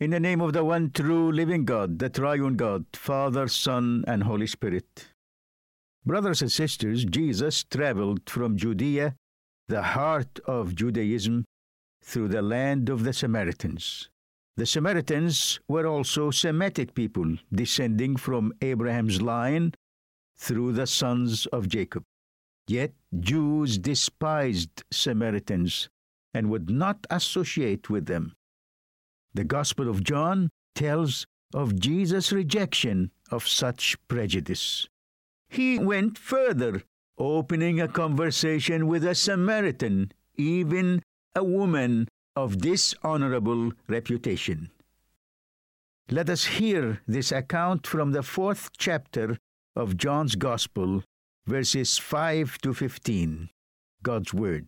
In the name of the one true living God, the triune God, Father, Son, and Holy Spirit. Brothers and sisters, Jesus traveled from Judea, the heart of Judaism, through the land of the Samaritans. The Samaritans were also Semitic people, descending from Abraham's line through the sons of Jacob. Yet Jews despised Samaritans and would not associate with them. The Gospel of John tells of Jesus' rejection of such prejudice. He went further, opening a conversation with a Samaritan, even a woman of dishonorable reputation. Let us hear this account from the 4th chapter of John's Gospel, verses 5 to 15. God's Word.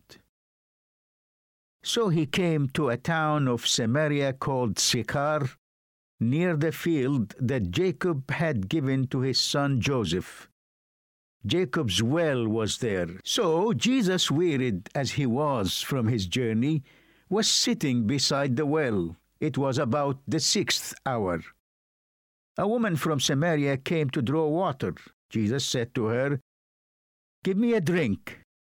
So he came to a town of Samaria called Sychar, near the field that Jacob had given to his son Joseph. Jacob's well was there. So Jesus, wearied as he was from his journey, was sitting beside the well. It was about the 6th hour. A woman from Samaria came to draw water. Jesus said to her, "Give me a drink."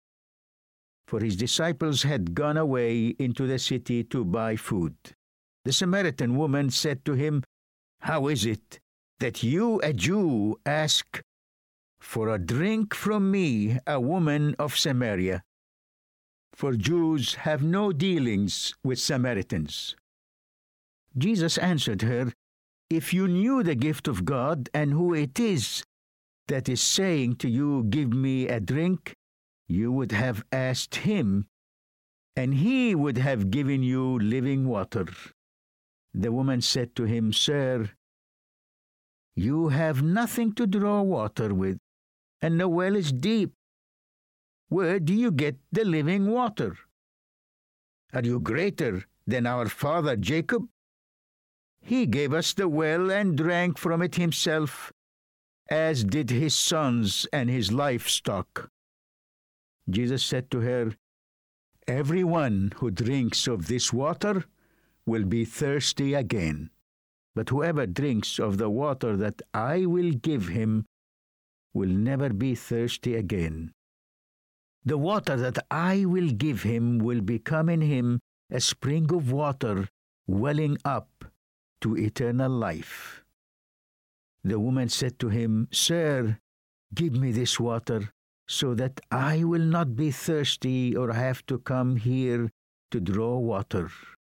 For his disciples had gone away into the city to buy food. The Samaritan woman said to him, "How is it that you, a Jew, ask for a drink from me, a woman of Samaria? For Jews have no dealings with Samaritans." Jesus answered her, "If you knew the gift of God and who it is that is saying to you, 'Give me a drink,' you would have asked him, and he would have given you living water." The woman said to him, "Sir, you have nothing to draw water with, and the well is deep. Where do you get the living water? Are you greater than our father Jacob? He gave us the well and drank from it himself, as did his sons and his livestock." Jesus said to her, "Everyone who drinks of this water will be thirsty again. But whoever drinks of the water that I will give him will never be thirsty again. The water that I will give him will become in him a spring of water welling up to eternal life." The woman said to him, "Sir, give me this water, so that I will not be thirsty or have to come here to draw water."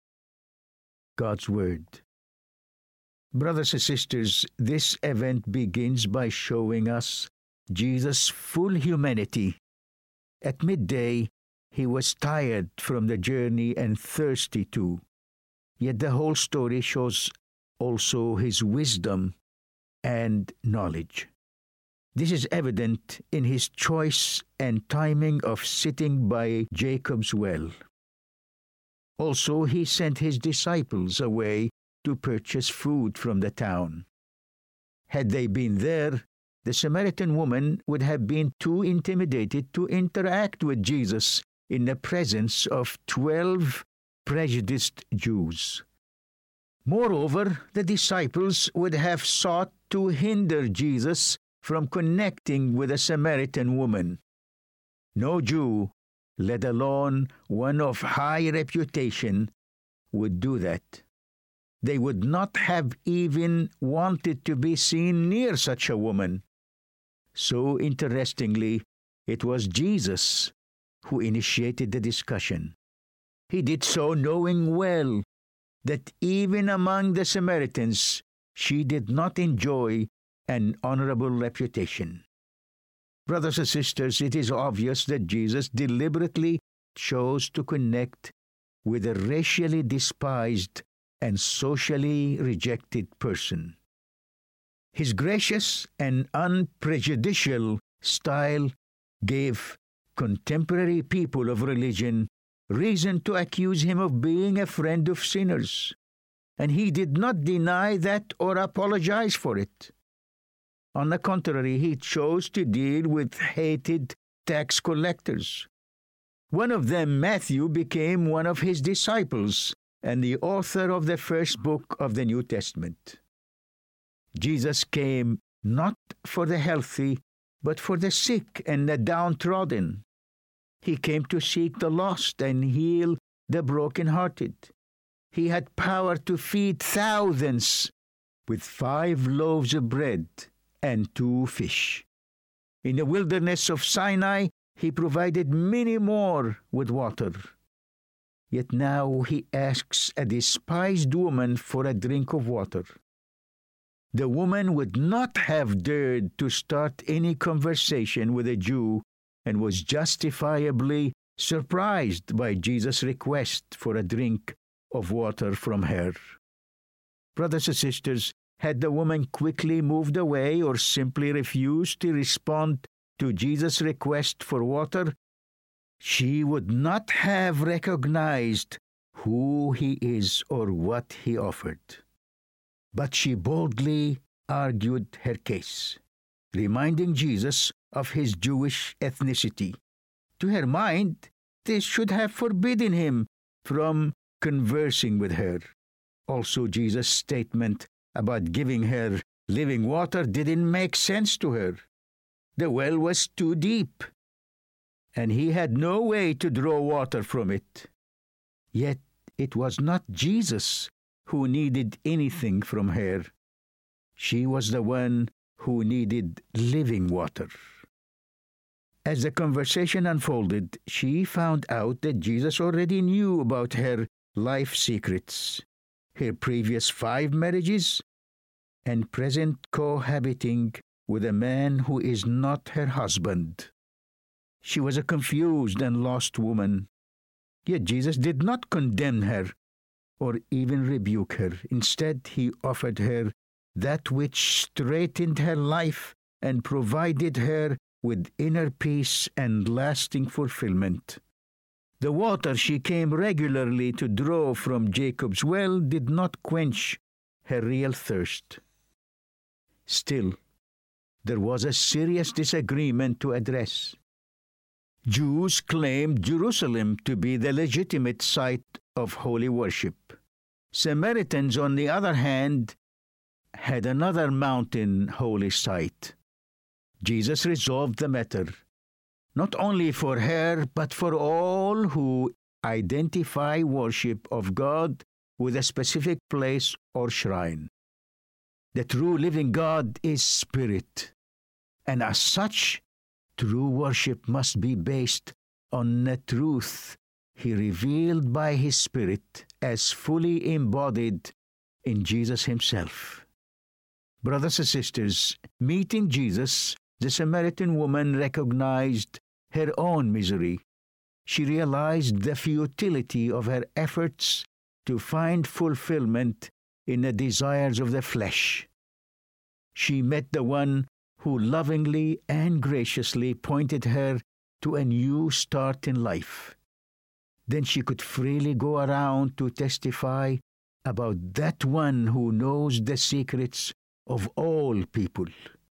God's Word. Brothers and sisters, this event begins by showing us Jesus' full humanity. At midday, he was tired from the journey and thirsty too. Yet the whole story shows also his wisdom and knowledge. This is evident in his choice and timing of sitting by Jacob's well. Also, he sent his disciples away to purchase food from the town. Had they been there, the Samaritan woman would have been too intimidated to interact with Jesus in the presence of 12 prejudiced Jews. Moreover, the disciples would have sought to hinder Jesus from connecting with a Samaritan woman. No Jew, let alone one of high reputation, would do that. They would not have even wanted to be seen near such a woman. So interestingly, it was Jesus who initiated the discussion. He did so knowing well that even among the Samaritans, she did not enjoy an honorable reputation. Brothers and sisters, it is obvious that Jesus deliberately chose to connect with a racially despised and socially rejected person. His gracious and unprejudicial style gave contemporary people of religion reason to accuse him of being a friend of sinners, and he did not deny that or apologize for it. On the contrary, he chose to deal with hated tax collectors. One of them, Matthew, became one of his disciples and the author of the first book of the New Testament. Jesus came not for the healthy, but for the sick and the downtrodden. He came to seek the lost and heal the brokenhearted. He had power to feed thousands with 5 loaves of bread and 2 fish. In the wilderness of Sinai, he provided many more with water. Yet now he asks a despised woman for a drink of water. The woman would not have dared to start any conversation with a Jew and was justifiably surprised by Jesus' request for a drink of water from her. Brothers and sisters, had the woman quickly moved away or simply refused to respond to Jesus' request for water, she would not have recognized who he is or what he offered. But she boldly argued her case, reminding Jesus of his Jewish ethnicity. To her mind, this should have forbidden him from conversing with her. Also, Jesus' statement about giving her living water didn't make sense to her. The well was too deep, and he had no way to draw water from it. Yet it was not Jesus who needed anything from her. She was the one who needed living water. As the conversation unfolded, she found out that Jesus already knew about her life secrets, her previous 5 marriages, and present cohabiting with a man who is not her husband. She was a confused and lost woman. Yet Jesus did not condemn her or even rebuke her. Instead, he offered her that which straightened her life and provided her with inner peace and lasting fulfillment. The water she came regularly to draw from Jacob's well did not quench her real thirst. Still, there was a serious disagreement to address. Jews claimed Jerusalem to be the legitimate site of holy worship. Samaritans, on the other hand, had another mountain holy site. Jesus resolved the matter, not only for her, but for all who identify worship of God with a specific place or shrine. The true living God is spirit, and as such, true worship must be based on the truth he revealed by his Spirit as fully embodied in Jesus himself. Brothers and sisters, meeting Jesus, the Samaritan woman recognized her own misery. She realized the futility of her efforts to find fulfillment in the desires of the flesh. She met the one who lovingly and graciously pointed her to a new start in life. Then she could freely go around to testify about that one who knows the secrets of all people.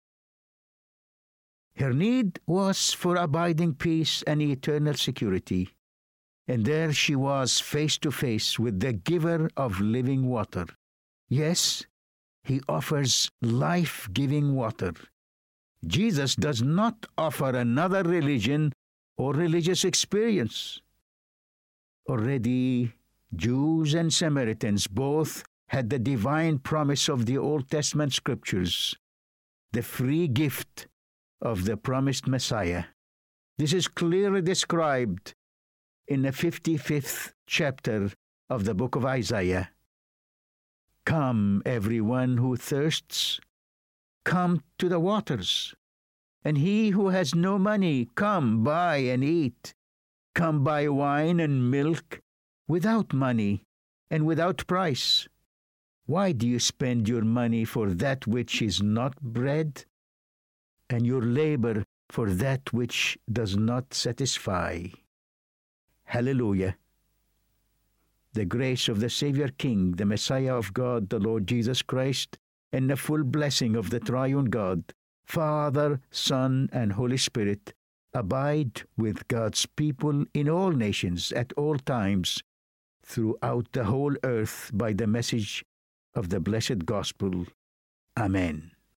Her need was for abiding peace and eternal security, and there she was face to face with the giver of living water. Yes, he offers life-giving water. Jesus does not offer another religion or religious experience. Already, Jews and Samaritans both had the divine promise of the Old Testament scriptures, the free gift of the promised Messiah. This is clearly described in the 55th chapter of the book of Isaiah. Come, everyone who thirsts, come to the waters. And he who has no money, come buy and eat. Come buy wine and milk without money and without price. Why do you spend your money for that which is not bread, and your labor for that which does not satisfy? Hallelujah. The grace of the Savior King, the Messiah of God, the Lord Jesus Christ, and the full blessing of the triune God, Father, Son, and Holy Spirit, abide with God's people in all nations at all times, throughout the whole earth by the message of the blessed gospel. Amen.